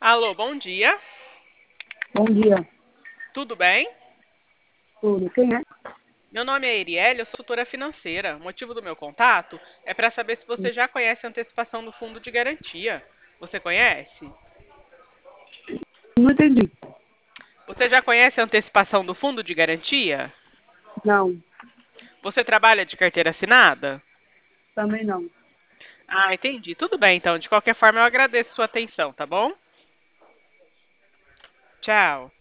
Alô, bom dia. Bom dia, Tudo bem? tudo. Quem é? Meu nome é Erielle, eu sou tutora financeira. O motivo do meu contato é para saber se você já conhece a antecipação do fundo de garantia. Você conhece? Não entendi. Você já conhece a antecipação do fundo de garantia? Não, Você trabalha de carteira assinada? também não. Ah, entendi. Tudo bem, então. De qualquer forma, eu agradeço sua atenção, tá bom? Tchau.